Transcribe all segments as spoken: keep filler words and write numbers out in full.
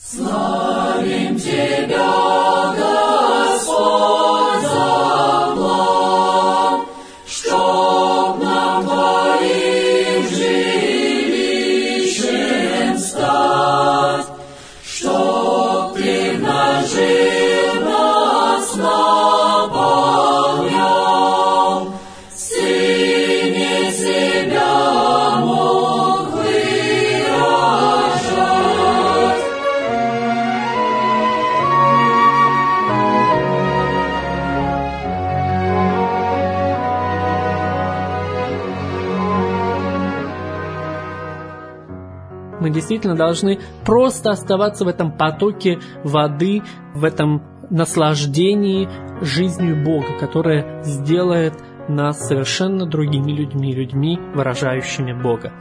Славим Тебя, Господь, за план, чтоб нам Твоим жилищем стать, чтоб Ты в нас жил, нас наполнял, Сыне себя мог выражать. Мы действительно должны просто оставаться в этом потоке воды, в этом наслаждении жизнью Бога, которая сделает нас совершенно другими людьми, людьми, выражающими Бога.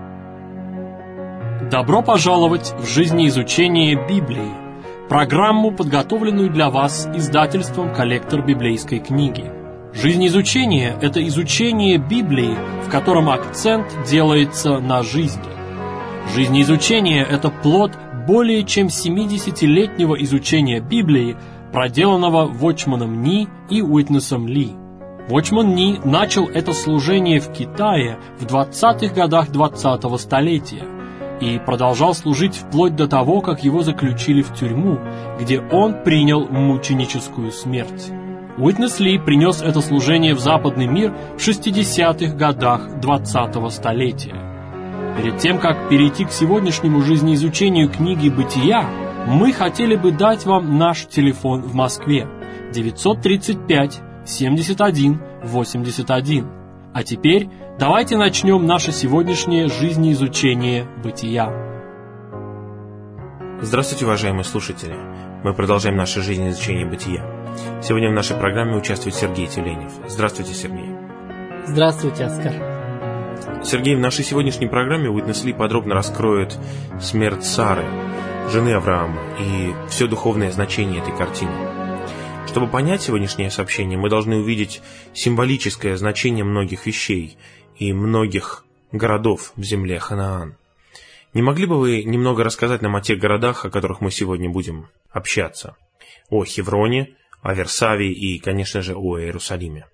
Добро пожаловать в жизнеизучение Библии, программу, подготовленную для вас издательством «Коллектор библейской книги». Жизнеизучение – это изучение Библии, в котором акцент делается на жизни. Жизнеизучение – это плод более чем семидесятилетнего изучения Библии, проделанного Watchman Nee и Уитнесом Ли. Watchman Nee начал это служение в Китае в двадцатых годах двадцатого столетия и продолжал служить вплоть до того, как его заключили в тюрьму, где он принял мученическую смерть. Уитнес Ли принес это служение в западный мир в шестидесятых годах двадцатого столетия. Перед тем, как перейти к сегодняшнему жизнеизучению книги «Бытия», мы хотели бы дать вам наш телефон в Москве девятьсот тридцать пять семьдесят один восемьдесят один. А теперь давайте начнем наше сегодняшнее жизнеизучение «Бытия». Здравствуйте, уважаемые слушатели! Мы продолжаем наше жизнеизучение «Бытия». Сегодня в нашей программе участвует Сергей Тюленев. Здравствуйте, Сергей. Здравствуйте, Оскар. Сергей, в нашей сегодняшней программе Уитнес Ли подробно раскроет смерть Сары, жены Авраама, и все духовное значение этой картины. Чтобы понять сегодняшнее сообщение, мы должны увидеть символическое значение многих вещей и многих городов в земле Ханаан. Не могли бы вы немного рассказать нам о тех городах, о которых мы сегодня будем общаться? О Хевроне, о Версавии и, конечно же, о Иерусалиме.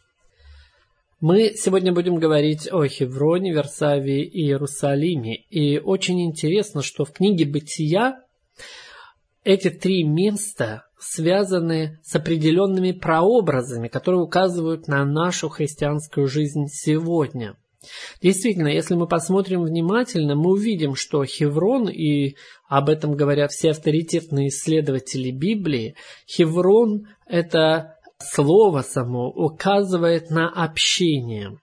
Мы сегодня будем говорить о Хевроне, Версавии и Иерусалиме. И очень интересно, что в книге «Бытия» эти три места связаны с определенными прообразами, которые указывают на нашу христианскую жизнь сегодня. Действительно, если мы посмотрим внимательно, мы увидим, что Хеврон, и об этом говорят все авторитетные исследователи Библии, Хеврон – это слово само указывает на общение.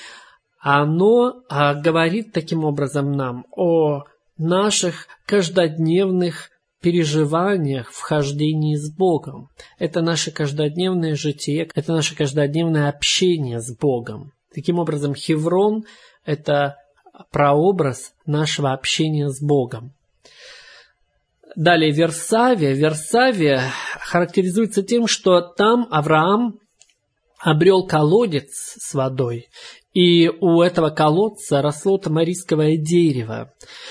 Оно а, говорит таким образом нам о наших каждодневных переживаниях в хождении с Богом. Это наше каждодневное житие, это наше каждодневное общение с Богом. Таким образом, Хеврон – это прообраз нашего общения с Богом. Далее Версавия. Версавия характеризуется тем, что там Авраам обрел колодец с водой, и у этого колодца росло тамарисковое дерево.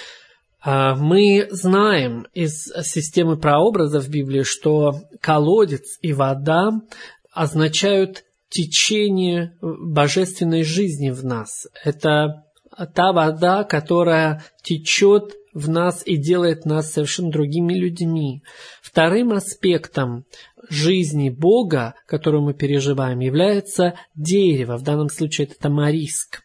Мы знаем из системы прообразов Библии, что колодец и вода означают течение божественной жизни в нас. Это та вода, которая течет в нас и делает нас совершенно другими людьми. Вторым аспектом жизни Бога, которую мы переживаем, является дерево, в данном случае это тамариск.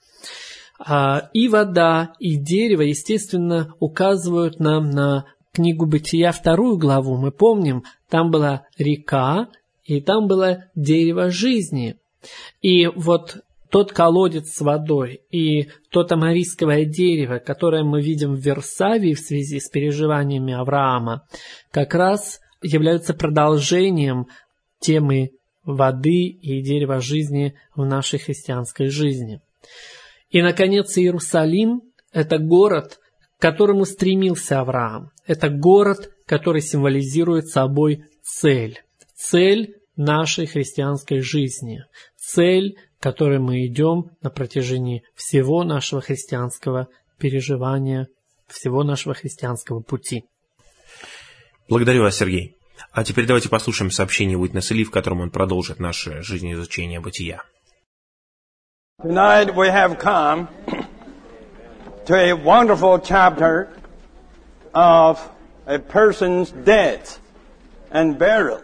И вода, и дерево, естественно, указывают нам на книгу «Бытия», вторую главу. Мы помним, там была река, и там было дерево жизни. И вот тот колодец с водой и то тамарисковое дерево, которое мы видим в Версавии в связи с переживаниями Авраама, как раз являются продолжением темы воды и дерева жизни в нашей христианской жизни. И, наконец, Иерусалим – это город, к которому стремился Авраам. Это город, который символизирует собой цель. Цель нашей христианской жизни. Цель, к которой мы идем на протяжении всего нашего христианского переживания, всего нашего христианского пути. Благодарю вас, Сергей. А теперь давайте послушаем сообщение Уитнеса Ли, в котором он продолжит наше жизнеизучение бытия. Tonight we have come to a wonderful chapter of a person's death and burial.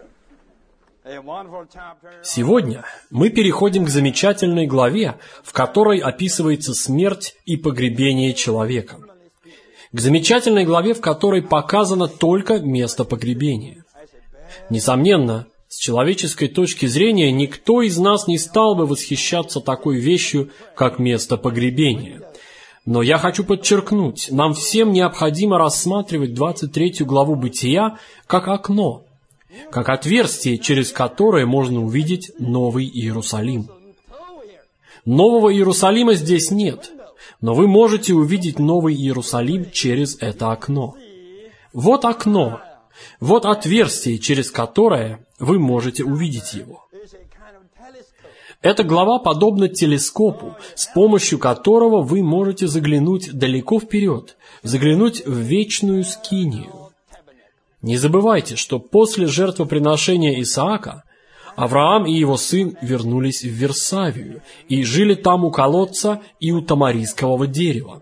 Сегодня мы переходим к замечательной главе, в которой описывается смерть и погребение человека. К замечательной главе, в которой показано только место погребения. Несомненно, с человеческой точки зрения, никто из нас не стал бы восхищаться такой вещью, как место погребения. Но я хочу подчеркнуть, нам всем необходимо рассматривать двадцать третью главу Бытия как окно, как отверстие, через которое можно увидеть Новый Иерусалим. Нового Иерусалима здесь нет, но вы можете увидеть Новый Иерусалим через это окно. Вот окно, вот отверстие, через которое вы можете увидеть его. Эта глава подобна телескопу, с помощью которого вы можете заглянуть далеко вперед, заглянуть в вечную скинию. Не забывайте, что после жертвоприношения Исаака Авраам и его сын вернулись в Вирсавию и жили там у колодца и у тамарискового дерева.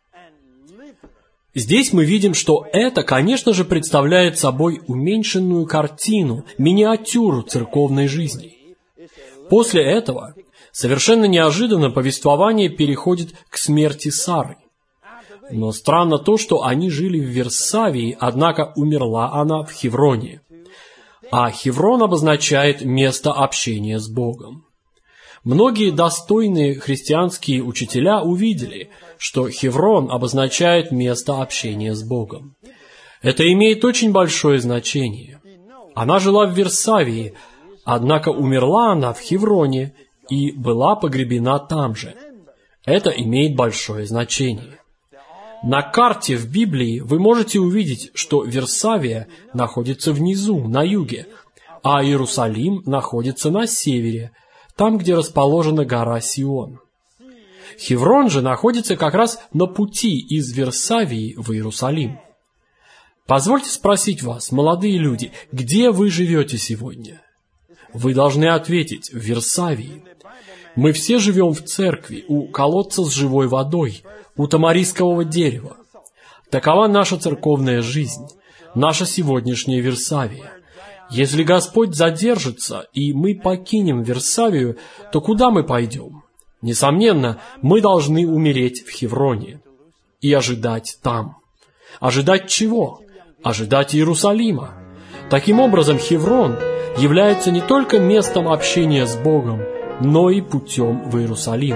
Здесь мы видим, что это, конечно же, представляет собой уменьшенную картину, миниатюру церковной жизни. После этого, совершенно неожиданно, повествование переходит к смерти Сары. Но странно то, что они жили в Вирсавии, однако умерла она в Хевроне. А Хеврон обозначает место общения с Богом. Многие достойные христианские учителя увидели, что Хеврон обозначает место общения с Богом. Это имеет очень большое значение. Она жила в Вирсавии, однако умерла она в Хевроне и была погребена там же. Это имеет большое значение. На карте в Библии вы можете увидеть, что Вирсавия находится внизу, на юге, а Иерусалим находится на севере, там, где расположена гора Сион. Хеврон же находится как раз на пути из Вирсавии в Иерусалим. Позвольте спросить вас, молодые люди, где вы живете сегодня? Вы должны ответить: в Вирсавии. Мы все живем в церкви, у колодца с живой водой, у тамарискового дерева. Такова наша церковная жизнь, наша сегодняшняя Вирсавия. Если Господь задержится, и мы покинем Вирсавию, то куда мы пойдем? Несомненно, мы должны умереть в Хевроне и ожидать там. Ожидать чего? Ожидать Иерусалима. Таким образом, Хеврон является не только местом общения с Богом, но и путем в Иерусалим.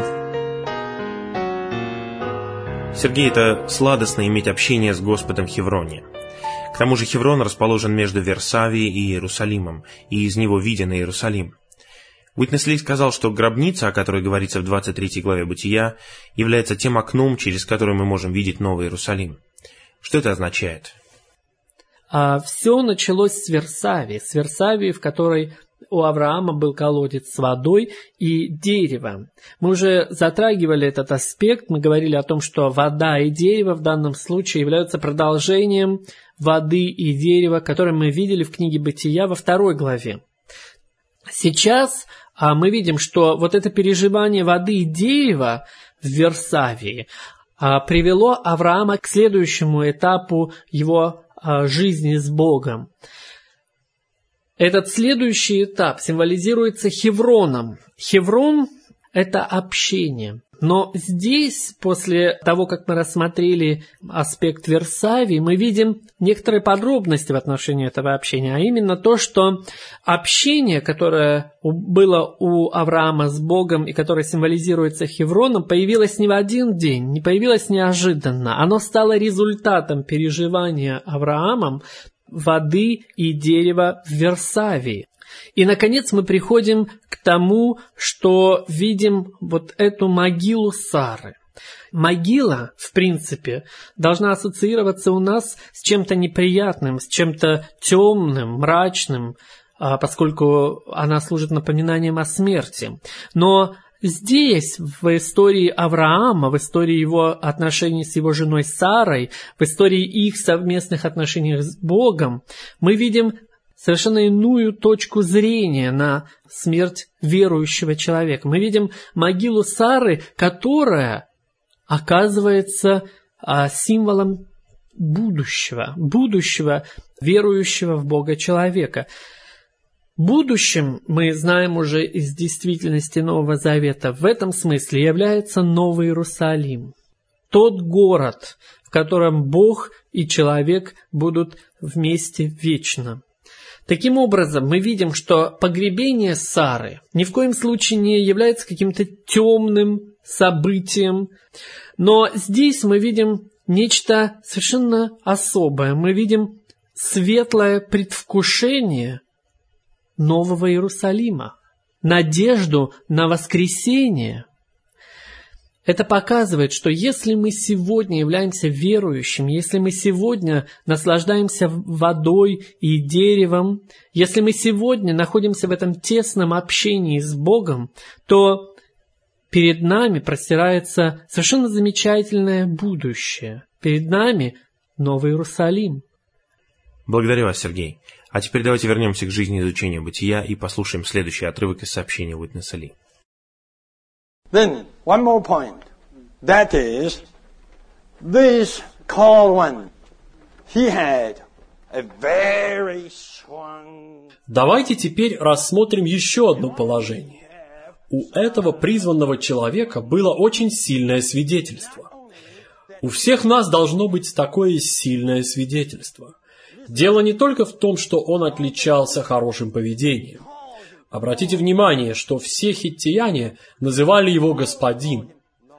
Сергей, это сладостно иметь общение с Господом в Хевроне. К тому же Хеврон расположен между Вирсавией и Иерусалимом, и из него виден Иерусалим. Уитнес Ли сказал, что гробница, о которой говорится в двадцать третьей главе Бытия, является тем окном, через которое мы можем видеть Новый Иерусалим. Что это означает? А все началось с Вирсавии, с Вирсавии, в которой у Авраама был колодец с водой и дерево. Мы уже затрагивали этот аспект, мы говорили о том, что вода и дерево в данном случае являются продолжением воды и дерева, которое мы видели в книге Бытия во второй главе. Сейчас а, мы видим, что вот это переживание воды и дерева в Вирсавии а, привело Авраама к следующему этапу его а, жизни с Богом. Этот следующий этап символизируется Хевроном. Хеврон – это общение. Но здесь, после того, как мы рассмотрели аспект Вирсавии, мы видим некоторые подробности в отношении этого общения, а именно то, что общение, которое было у Авраама с Богом и которое символизируется Хевроном, появилось не в один день, не появилось неожиданно. Оно стало результатом переживания Авраамом воды и дерева в Вирсавии. И, наконец, мы приходим к тому, что видим вот эту могилу Сары. Могила, в принципе, должна ассоциироваться у нас с чем-то неприятным, с чем-то темным, мрачным, поскольку она служит напоминанием о смерти. Но здесь, в истории Авраама, в истории его отношений с его женой Сарой, в истории их совместных отношений с Богом, мы видим совершенно иную точку зрения на смерть верующего человека. Мы видим могилу Сары, которая оказывается символом будущего, будущего верующего в Бога человека. Будущим, мы знаем уже из действительности Нового Завета, в этом смысле является Новый Иерусалим. Тот город, в котором Бог и человек будут вместе вечно. Таким образом, мы видим, что погребение Сары ни в коем случае не является каким-то темным событием, но здесь мы видим нечто совершенно особое. Мы видим светлое предвкушение Нового Иерусалима, надежду на воскресение. Это показывает, что если мы сегодня являемся верующими, если мы сегодня наслаждаемся водой и деревом, если мы сегодня находимся в этом тесном общении с Богом, то перед нами простирается совершенно замечательное будущее. Перед нами Новый Иерусалим. Благодарю вас, Сергей. А теперь давайте вернемся к жизни изучения бытия и послушаем следующий отрывок из сообщения Witness Lee. Then, one more point. That is, this called one, he had a very strong... Давайте теперь рассмотрим еще одно положение. У этого призванного человека было очень сильное свидетельство. У всех нас должно быть такое сильное свидетельство. Дело не только в том, что он отличался хорошим поведением. Обратите внимание, что все хиттияне называли его господин.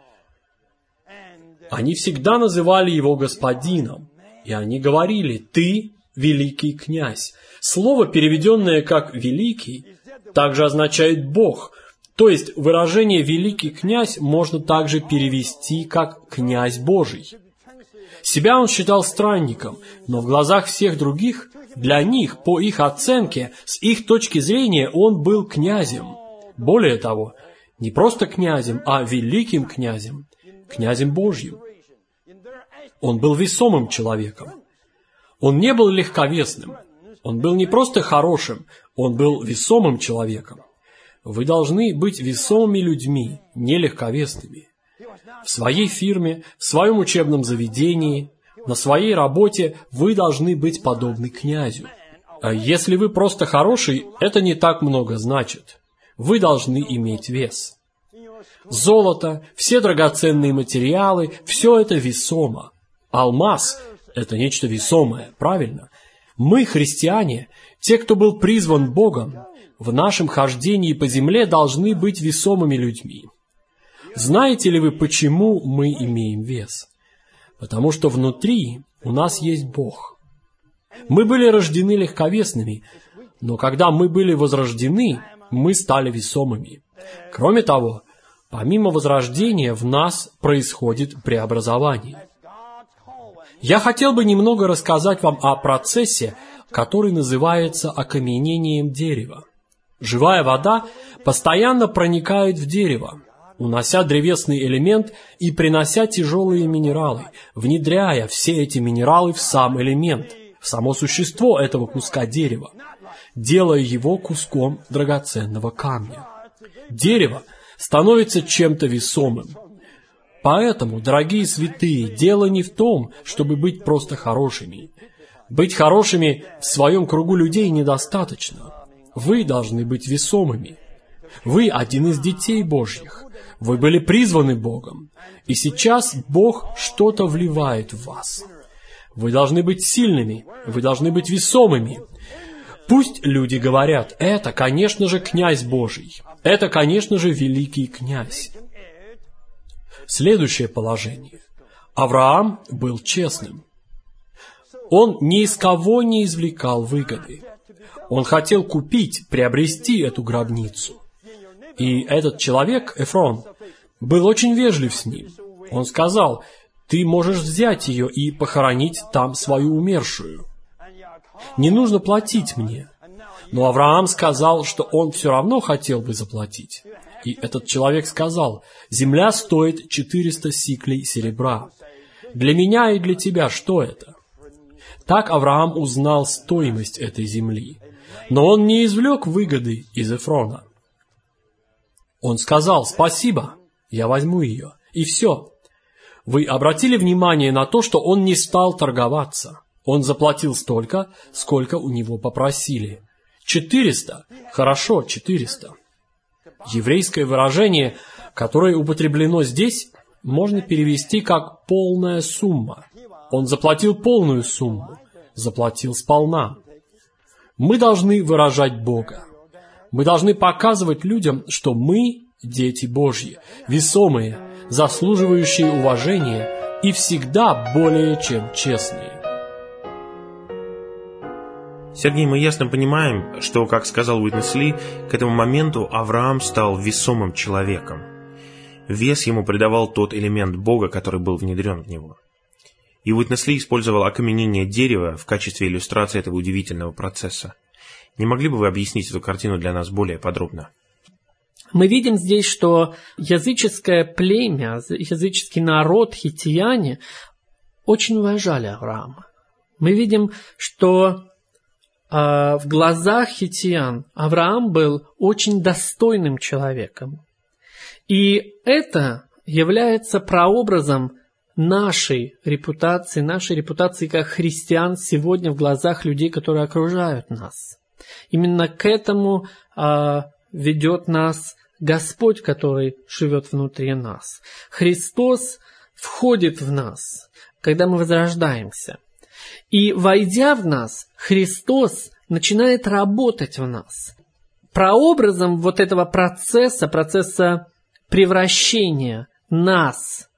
Они всегда называли его господином, и они говорили: «Ты великий князь». Слово, переведенное как «великий», также означает «бог». То есть выражение «великий князь» можно также перевести как «князь Божий». Себя он считал странником, но в глазах всех других, для них, по их оценке, с их точки зрения, он был князем. Более того, не просто князем, а великим князем, князем Божьим. Он был весомым человеком. Он не был легковесным. Он был не просто хорошим, он был весомым человеком. Вы должны быть весомыми людьми, не легковесными. В своей фирме, в своем учебном заведении, на своей работе вы должны быть подобны князю. А если вы просто хороший, это не так много значит. Вы должны иметь вес. Золото, все драгоценные материалы, все это весомо. Алмаз – это нечто весомое, правильно? Мы, христиане, те, кто был призван Богом, в нашем хождении по земле должны быть весомыми людьми. Знаете ли вы, почему мы имеем вес? Потому что внутри у нас есть Бог. Мы были рождены легковесными, но когда мы были возрождены, мы стали весомыми. Кроме того, помимо возрождения в нас происходит преобразование. Я хотел бы немного рассказать вам о процессе, который называется окаменением дерева. Живая вода постоянно проникает в дерево, унося древесный элемент и принося тяжелые минералы, внедряя все эти минералы в сам элемент, в само существо этого куска дерева, делая его куском драгоценного камня. Дерево становится чем-то весомым. Поэтому, дорогие святые, дело не в том, чтобы быть просто хорошими. Быть хорошими в своем кругу людей недостаточно. Вы должны быть весомыми. Вы один из детей Божьих. Вы были призваны Богом. И сейчас Бог что-то вливает в вас. Вы должны быть сильными. Вы должны быть весомыми. Пусть люди говорят: это, конечно же, князь Божий. Это, конечно же, великий князь. Следующее положение. Авраам был честным. Он ни из кого не извлекал выгоды. Он хотел купить, приобрести эту гробницу. И этот человек, Эфрон, был очень вежлив с ним. Он сказал: ты можешь взять ее и похоронить там свою умершую. Не нужно платить мне. Но Авраам сказал, что он все равно хотел бы заплатить. И этот человек сказал: «Земля стоит четыреста сиклей серебра. Для меня и для тебя что это?» Так Авраам узнал стоимость этой земли. Но он не извлек выгоды из Эфрона. Он сказал: «Спасибо, я возьму ее». И все. Вы обратили внимание на то, что он не стал торговаться. Он заплатил столько, сколько у него попросили. Четыреста? Хорошо, четыреста. Еврейское выражение, которое употреблено здесь, можно перевести как «полная сумма». Он заплатил полную сумму, заплатил сполна. Мы должны выражать Бога. Мы должны показывать людям, что мы дети Божьи, весомые, заслуживающие уважения и всегда более чем честные. Сергей, мы ясно понимаем, что, как сказал Уитнес Ли, к этому моменту Авраам стал весомым человеком. Вес ему придавал тот элемент Бога, который был внедрен в него. И Уитнес Ли использовал окаменение дерева в качестве иллюстрации этого удивительного процесса. Не могли бы вы объяснить эту картину для нас более подробно? Мы видим здесь, что языческое племя, языческий народ, хиттияне, очень уважали Авраама. Мы видим, что э, в глазах хиттиян Авраам был очень достойным человеком. И это является прообразом нашей репутации, нашей репутации как христиан сегодня в глазах людей, которые окружают нас. Именно к этому э, ведет нас Господь, который живет внутри нас. Христос входит в нас, когда мы возрождаемся. И, войдя в нас, Христос начинает работать в нас. Прообразом вот этого процесса, процесса превращения нас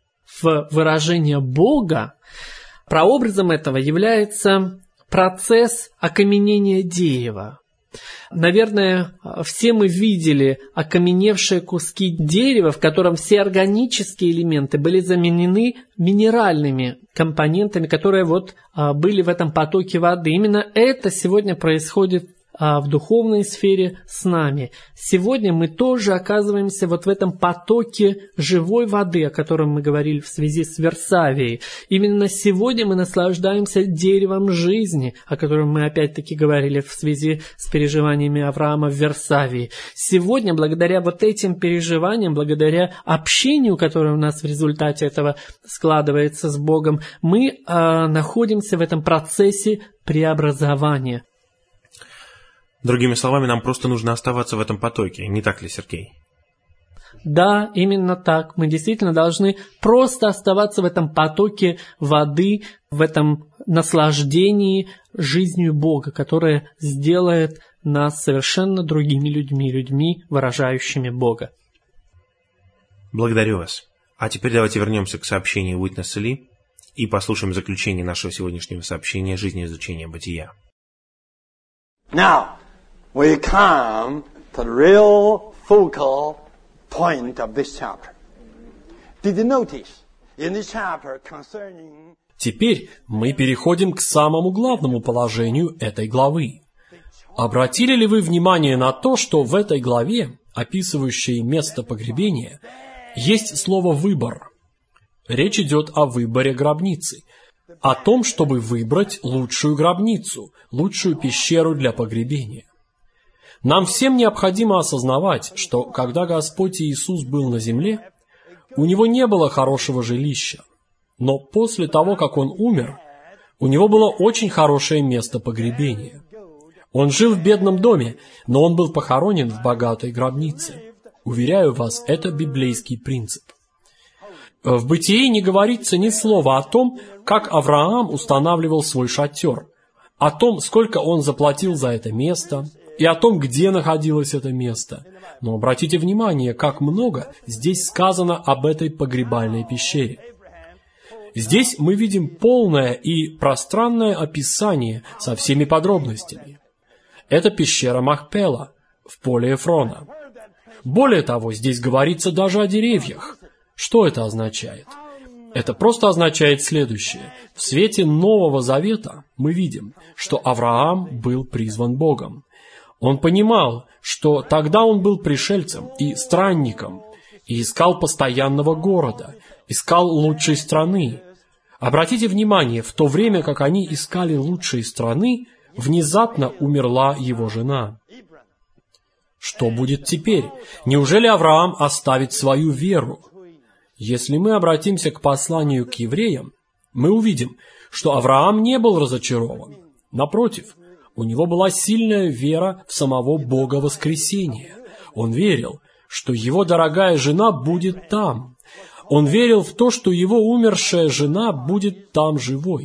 в выражение Бога, прообразом этого является процесс окаменения дерева. Наверное, все мы видели окаменевшие куски дерева, в котором все органические элементы были заменены минеральными компонентами, которые вот были в этом потоке воды. Именно это сегодня происходит в духовной сфере с нами. Сегодня мы тоже оказываемся вот в этом потоке живой воды, о котором мы говорили в связи с Версавией. Именно сегодня мы наслаждаемся деревом жизни, о котором мы опять-таки говорили в связи с переживаниями Авраама в Версавии. Сегодня, благодаря вот этим переживаниям, благодаря общению, которое у нас в результате этого складывается с Богом, мы э, находимся в этом процессе преобразования. Другими словами, нам просто нужно оставаться в этом потоке, не так ли, Сергей? Да, именно так. Мы действительно должны просто оставаться в этом потоке воды, в этом наслаждении жизнью Бога, которое сделает нас совершенно другими людьми, людьми, выражающими Бога. Благодарю вас. А теперь давайте вернемся к сообщению Уитнеса Ли и послушаем заключение нашего сегодняшнего сообщения «Жизнеизучение бытия». Now, we come to the real focal point of this chapter. Did you notice in this chapter concerning... Теперь мы переходим к самому главному положению этой главы. Обратили ли вы внимание на то, что в этой главе, описывающей место погребения, есть слово «выбор»? Речь идет о выборе гробницы, о том, чтобы выбрать лучшую гробницу, лучшую пещеру для погребения. Нам всем необходимо осознавать, что когда Господь Иисус был на земле, у Него не было хорошего жилища, но после того, как Он умер, у Него было очень хорошее место погребения. Он жил в бедном доме, но Он был похоронен в богатой гробнице. Уверяю вас, это библейский принцип. В Бытии не говорится ни слова о том, как Авраам устанавливал свой шатер, о том, сколько он заплатил за это место, и о том, где находилось это место. Но обратите внимание, как много здесь сказано об этой погребальной пещере. Здесь мы видим полное и пространное описание со всеми подробностями. Это пещера Махпела в поле Эфрона. Более того, здесь говорится даже о деревьях. Что это означает? Это просто означает следующее. В свете Нового Завета мы видим, что Авраам был призван Богом. Он понимал, что тогда он был пришельцем и странником, и искал постоянного города, искал лучшей страны. Обратите внимание, в то время, как они искали лучшие страны, внезапно умерла его жена. Что будет теперь? Неужели Авраам оставит свою веру? Если мы обратимся к посланию к евреям, мы увидим, что Авраам не был разочарован. Напротив, у него была сильная вера в самого Бога воскресения. Он верил, что его дорогая жена будет там. Он верил в то, что его умершая жена будет там живой.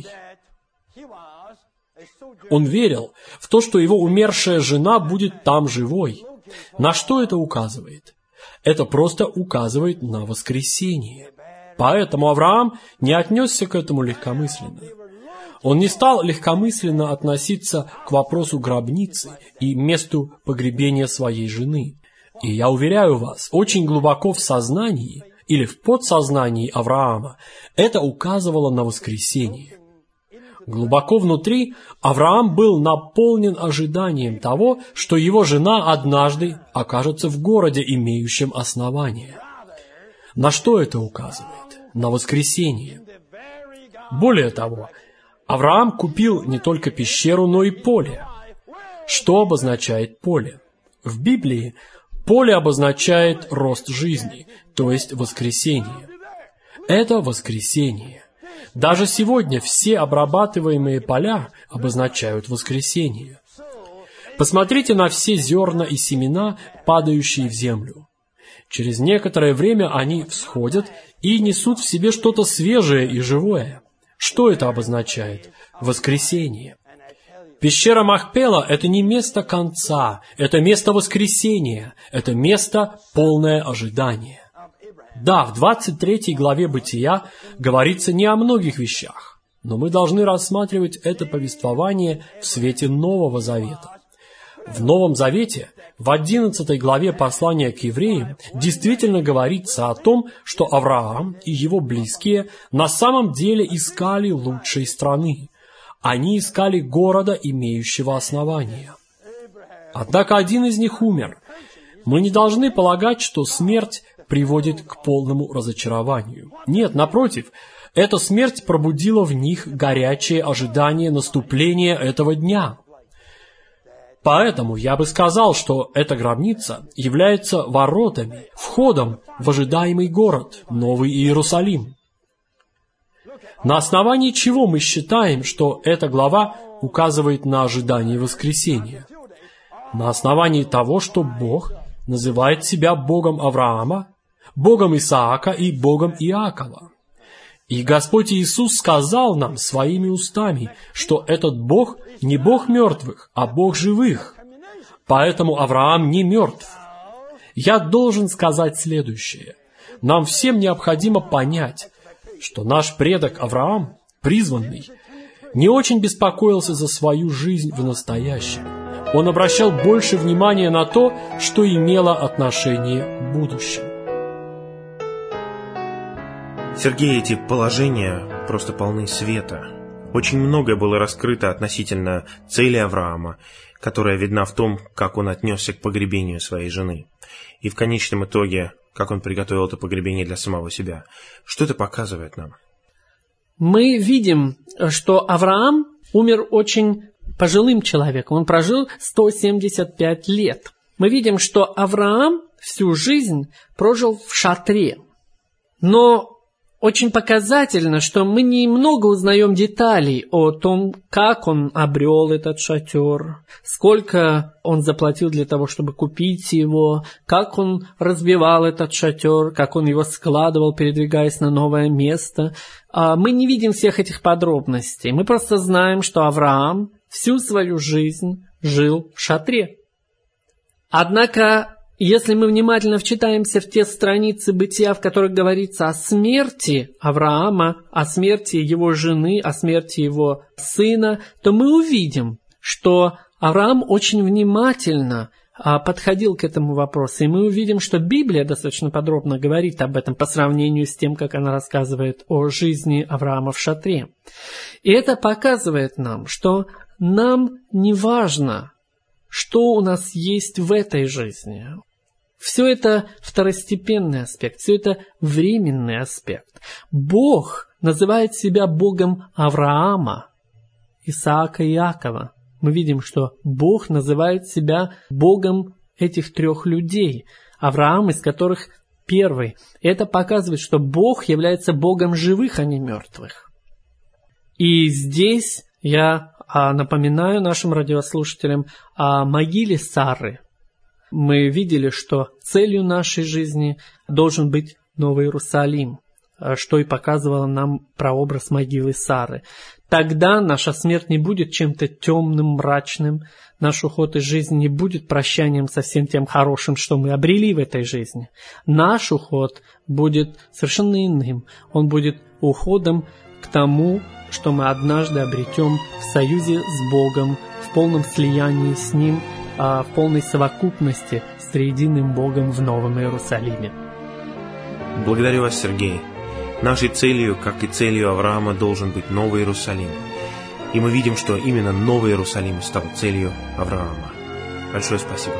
Он верил в то, что его умершая жена будет там живой. На что это указывает? Это просто указывает на воскресение. Поэтому Авраам не отнесся к этому легкомысленно. Он не стал легкомысленно относиться к вопросу гробницы и месту погребения своей жены. И я уверяю вас, очень глубоко в сознании или в подсознании Авраама это указывало на воскресение. Глубоко внутри Авраам был наполнен ожиданием того, что его жена однажды окажется в городе, имеющем основание. На что это указывает? На воскресение. Более того, Авраам купил не только пещеру, но и поле. Что обозначает поле? В Библии поле обозначает рост жизни, то есть воскресение. Это воскресение. Даже сегодня все обрабатываемые поля обозначают воскресение. Посмотрите на все зерна и семена, падающие в землю. Через некоторое время они всходят и несут в себе что-то свежее и живое. Что это обозначает? Воскресение. Пещера Махпела – это не место конца, это место воскресения, это место полное ожидания. Да, в двадцать третьей главе Бытия говорится не о многих вещах, но мы должны рассматривать это повествование в свете Нового Завета. В Новом Завете, в одиннадцатой главе послания к евреям, действительно говорится о том, что Авраам и его близкие на самом деле искали лучшей страны. Они искали города, имеющего основания. Однако один из них умер. Мы не должны полагать, что смерть приводит к полному разочарованию. Нет, напротив, эта смерть пробудила в них горячее ожидание наступления этого дня. Поэтому я бы сказал, что эта гробница является воротами, входом в ожидаемый город, Новый Иерусалим. На основании чего мы считаем, что эта глава указывает на ожидание воскресения? На основании того, что Бог называет себя Богом Авраама, Богом Исаака и Богом Иакова. И Господь Иисус сказал нам своими устами, что этот Бог не Бог мертвых, а Бог живых. Поэтому Авраам не мертв. Я должен сказать следующее. Нам всем необходимо понять, что наш предок Авраам, призванный, не очень беспокоился за свою жизнь в настоящем. Он обращал больше внимания на то, что имело отношение к будущему. Сергей, эти положения просто полны света. Очень многое было раскрыто относительно цели Авраама, которая видна в том, как он отнесся к погребению своей жены. И в конечном итоге, как он приготовил это погребение для самого себя. Что это показывает нам? Мы видим, что Авраам умер очень пожилым человеком. Он прожил сто семьдесят пять лет. Мы видим, что Авраам всю жизнь прожил в шатре. Но очень показательно, что мы немного узнаем деталей о том, как он обрел этот шатер, сколько он заплатил для того, чтобы купить его, как он разбивал этот шатер, как он его складывал, передвигаясь на новое место. Мы не видим всех этих подробностей. Мы просто знаем, что Авраам всю свою жизнь жил в шатре. Однако, если мы внимательно вчитаемся в те страницы Бытия, в которых говорится о смерти Авраама, о смерти его жены, о смерти его сына, то мы увидим, что Авраам очень внимательно подходил к этому вопросу. И мы увидим, что Библия достаточно подробно говорит об этом по сравнению с тем, как она рассказывает о жизни Авраама в шатре. И это показывает нам, что нам не важно, что у нас есть в этой жизни. Все это второстепенный аспект, все это временный аспект. Бог называет себя Богом Авраама, Исаака и Иакова. Мы видим, что Бог называет себя Богом этих трех людей, Авраам, из которых первый. Это показывает, что Бог является Богом живых, а не мертвых. И здесь я напоминаю нашим радиослушателям о могиле Сары. Мы видели, что целью нашей жизни должен быть Новый Иерусалим, что и показывало нам прообраз могилы Сары. Тогда наша смерть не будет чем-то темным, мрачным, наш уход из жизни не будет прощанием со всем тем хорошим, что мы обрели в этой жизни. Наш уход будет совершенно иным. Он будет уходом к тому, что мы однажды обретем в союзе с Богом, в полном слиянии с Ним, в полной совокупности с триединым Богом в Новом Иерусалиме. Благодарю вас, Сергей. Нашей целью, как и целью Авраама, должен быть Новый Иерусалим. И мы видим, что именно Новый Иерусалим стал целью Авраама. Большое спасибо.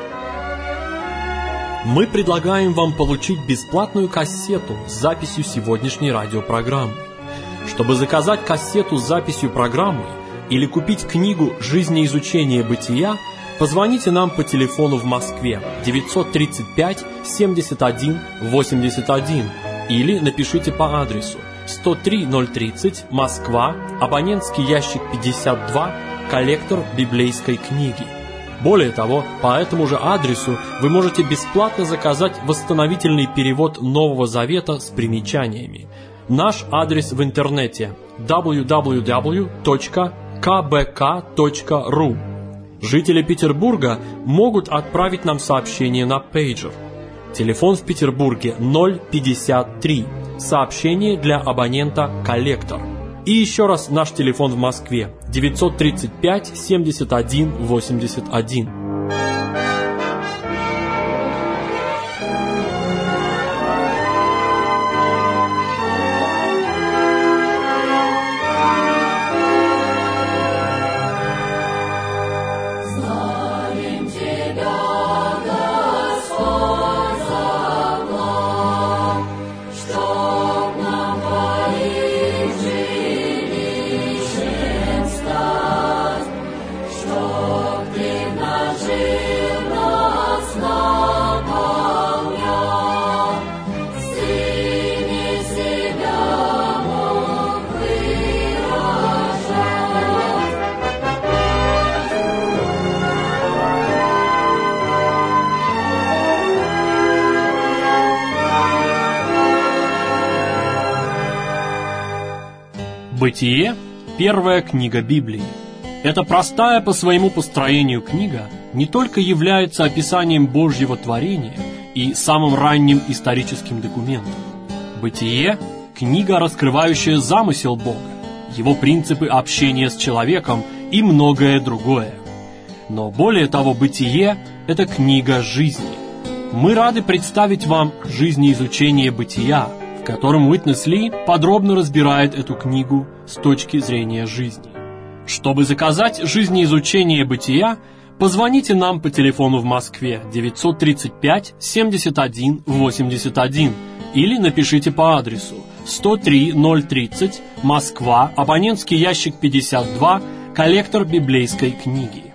Мы предлагаем вам получить бесплатную кассету с записью сегодняшней радиопрограммы. Чтобы заказать кассету с записью программы или купить книгу «Жизнеизучение бытия», позвоните нам по телефону в Москве девятьсот тридцать пять семьдесят один восемьдесят один или напишите по адресу сто три ноль тридцать, Москва, абонентский ящик пятьдесят два, коллектор библейской книги. Более того, по этому же адресу вы можете бесплатно заказать восстановительный перевод Нового Завета с примечаниями. Наш адрес в интернете дабл ю дабл ю дабл ю точка ка бэ ка точка ру. Жители Петербурга могут отправить нам сообщение на пейджер. Телефон в Петербурге ноль пятьдесят три. Сообщение для абонента «Коллектор». И еще раз наш телефон в Москве девятьсот тридцать пять семьдесят один восемьдесят один. Бытие – первая книга Библии. Эта простая по своему построению книга не только является описанием Божьего творения и самым ранним историческим документом. Бытие – книга, раскрывающая замысел Бога, его принципы общения с человеком и многое другое. Но более того, Бытие – это книга жизни. Мы рады представить вам жизнеизучение Бытия, в котором Уитнес Ли подробно разбирает эту книгу с точки зрения жизни. Чтобы заказать жизнеизучение Бытия, позвоните нам по телефону в Москве девятьсот тридцать пять семьдесят один восемьдесят один или напишите по адресу сто три ноль тридцать, Москва, абонентский ящик пятьдесят два, коллектор библейской книги.